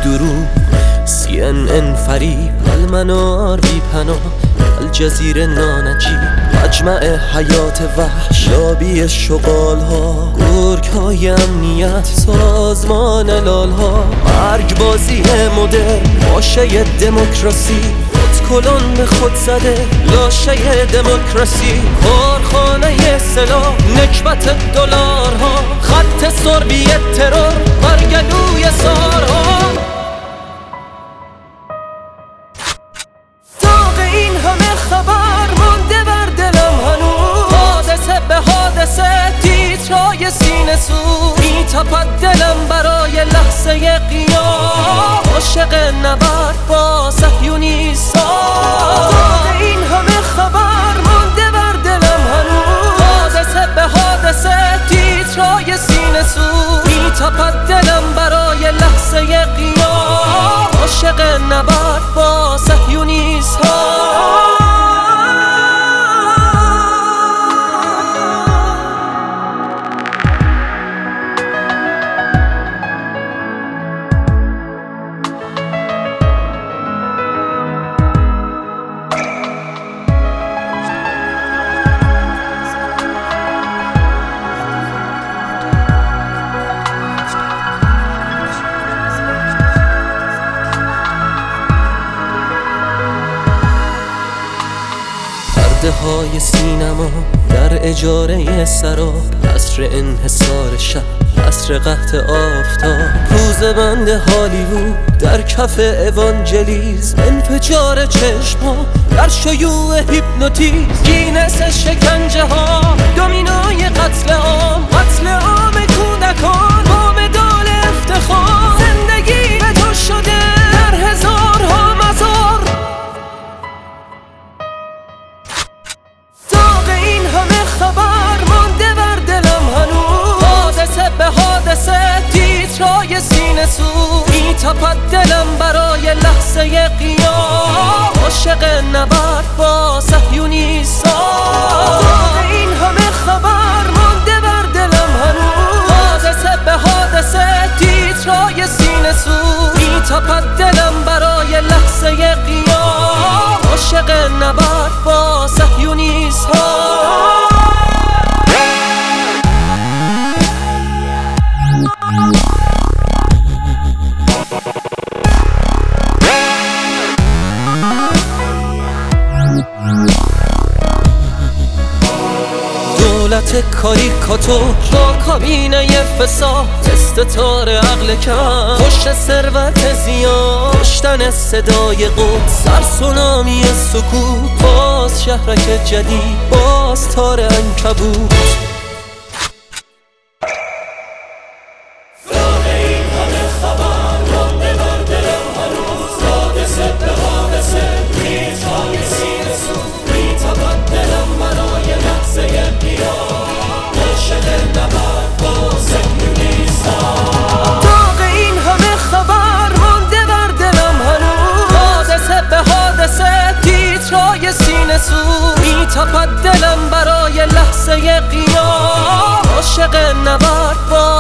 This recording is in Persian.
درو CNN فریب، المنار بی پناه، الجزیره نانجیب، مجمع حیات وحش، لابی شغال ها، گرگ های امنیت، سازمان لال ها، مرگ بازی مدرن، باشه دموکراسی، کلون به خود زده لاشه دموکراسی، کارخانه سلاح، نکبت دلارها، خط سربی ترور، برگلوی سارها. داغ این همه خبر مانده بر دلم هنوز، حادثه به حادثه تیترای سینه سوز، میتپد دلم برای لحظه قیام، عاشق نبرد با صهیونیستان. داغ این همه خبر مانده بر دلم هنوز، حادثه به حادثه تیترای سینه سوز، میتپد دلم برای لحظه قیام، عاشق نبرد با صهیونیستان. های سینما در اجاره سراب، عصر انحصار شب، عصر قحط آفتاب، روز بند هالیوود در کف اوانجلیزم، انفجار چشم‌ها در شیوع هیپنوتیزم، گینس شکنجه ها، دومینوی قتل عام، قتل عام کودکان با مدال افتخار، زندگی به تو شده در هزارها مزار. خبر مانده بر دلم هنوز، حادثه به حادثه تیترای سینه سوز، میتپد دلم برای لحظه قیام، عاشق نبرد با صهیونیستان. داغ این همه خبر مانده بر دلم هنوز، حادثه به حادثه تیترای سینه سوز، میتپد دلم برای لحظه قیام، عاشق نبرد با صهیونیستان. دولت کاریکاتور با کابینه فساد، استتار عقل کم، پشت ثروت زیاد، کشتن صدای قدس، در سونامی سکوت، باز شهرک جدید، باز تار عنکبوت. میتپد دلم برای لحظه قیام، عاشق نبرد با